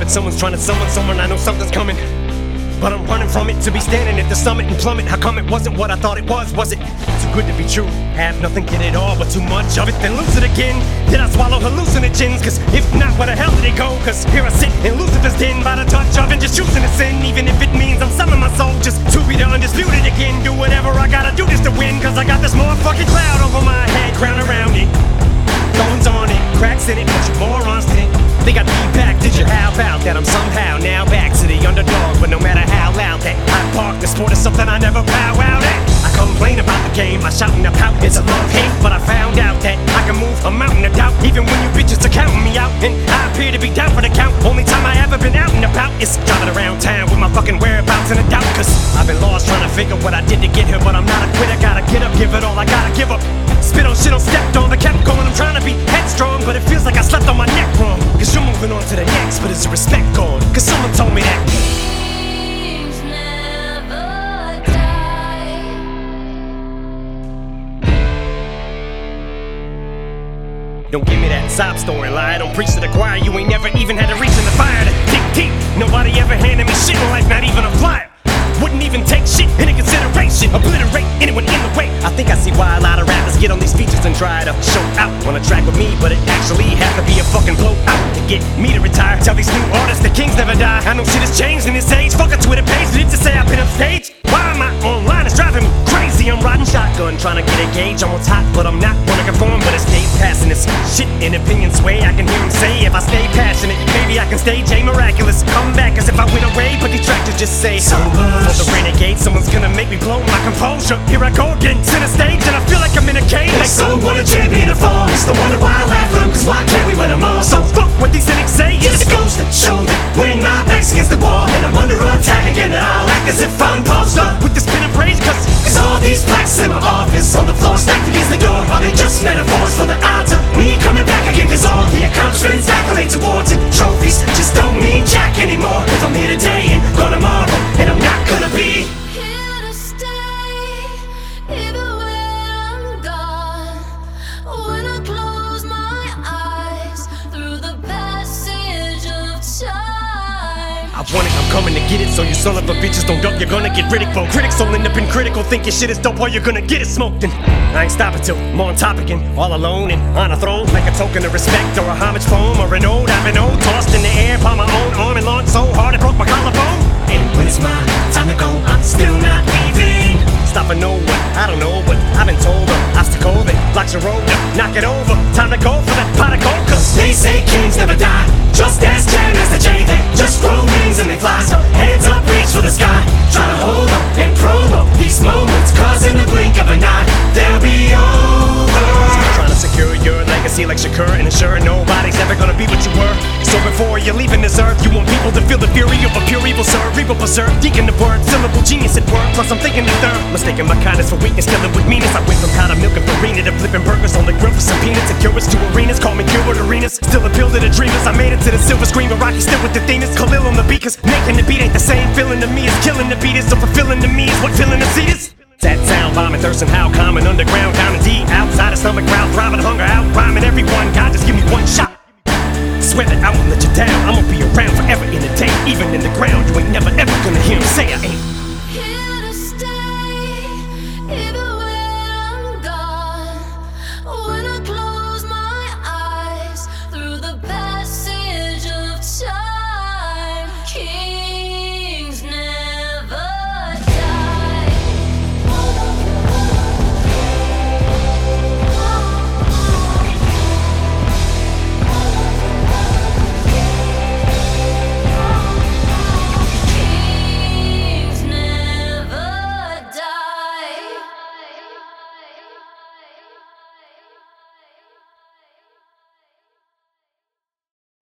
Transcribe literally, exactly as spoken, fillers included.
that someone's trying to summon someone. I know something's coming, but I'm running from it. To be standing at the summit and plummet. How come it wasn't what I thought it was? Was it too good to be true? Have nothing, get it all, but too much of it, then lose it again. Did I swallow hallucinogens? Cause if not, where the hell did it go? Cause here I sit in Lucifer's den by the touch of it, just choosing to sin. Even if it means I'm selling my soul just to be the undisputed again. Do whatever I gotta do just to win. Cause I got this motherfucking cloud over my head, crown around it, thorns on it, cracks in it, but you morons didn't think I'd be back. Did you? How about that? I'm somehow now back to the underdog. But no matter how loud that I park, the sport is something I never bow out at. I complain about the game, I shout and I pout. It's a love-hate, but I found out that I can move a mountain of doubt. Even when you bitches are counting me out, and I appear to be down for the count. Only time I ever been out and about is driving around town with my fucking whereabouts in a doubt. Cause I've been lost trying to figure what I did to get here, but I'm not a quitter. Gotta get up, give it all, I gotta give up. Spit on shit on stepped on, but kept going. I'm trying to be headstrong, but it feels like I slept on my neck wrong. Cause you're moving on to the next, but is the respect gone? Cause someone told me that dreams never die. Don't give me that sob story lie. Don't preach to the choir. You ain't never even had to reach in the fire to dig deep. Nobody ever handed me shit in life, not even a flyer. Wouldn't even take shit into consideration. Obliterate anyone in the way. I think I see why a lot of rappers get on these features and try to show out on a track with me, but it actually has to be a fucking blowout to get me to retire. Tell these new artists the kings never die. I know shit has changed in this age. Fuck a Twitter page, did it to say I've been upstage? Why am I online? It's driving me crazy. I'm riding shotgun, trying to get a gauge on what's hot, but I'm not wanna conform. But it stays passing this shit in opinion sway. I can hear him say, if I stay passionate, maybe I can stay J Miraculous. Come back as if I went away, but detractors just say so much. For the renegade, someone's gonna make me blow my composure. Here I go again, center stage, and I feel like I'm in a cage. Like someone a champion to fall. It's the wonder why I laugh at them, cause why can't we win them all? So fuck what these cynics say. Just it goes to show that when my back's against the wall and I'm under attack again, and I'll act as if I'm posed up with this pin and praise, cause Cause all these plaques in my office on the floor stacked against the door, are they just metaphors for the odds of me coming back again? Cause all the accomplishments accolade towards it, trophies just don't mean jack anymore. If I'm here today and gone tomorrow, and I'm not gonna be Here to stay, even when I'm gone. When I close my eyes through the passage of time. I want it, I'm coming to get it. So you son of a bitches don't duck, you're gonna get ridiculed. Critics all end up in critical, think your shit is dope, all you're gonna get is smoked. And I ain't stopping till I'm on top again, all alone and on a throne, like a token of respect or a homage poem or an ode I've been owed. Tossed in the air by my own arm and launched so hard it broke my collarbone. And when it's my time to go, I'm still not leaving. Stopping no one, I don't know, but I've been told an obstacle that blocks your road, knock it over. Time to go for that pot of gold, cause they say kings never die, just as Jan as the J. They just grow wings and they fly, so hands up, reach for the sky. Try to hold up and promo these moments, cause in the blink of an eye, they'll be over. Trying to secure your legacy like Shakur and ensure nobody's ever gonna be what you were. So before you're leaving this earth, you want people to feel the fury of a pure evil, sir. Evil berserk, deacon the word, syllable genius at work. Plus I'm thinking the third, mistaking my kindness for weakness, killing with meanness. I went from powder milk and farina to flipping burgers on the grill for some peanuts. And curious to arenas, call me cured arenas. Still appeal to the dreamers, I made it to the silver screen, but Rocky still with the themis. Khalil on the beat, cause making the beat ain't the same feeling to me as killing the beat is. So fulfilling to me is what filling the seat is. That sound, bombing, thirsting, how common, underground, down and deep, outside of stomach, crowd, thriving, hunger, out, rhyming everyone. God, just give me one shot. Swear that I won't let you down. I'ma be around forever.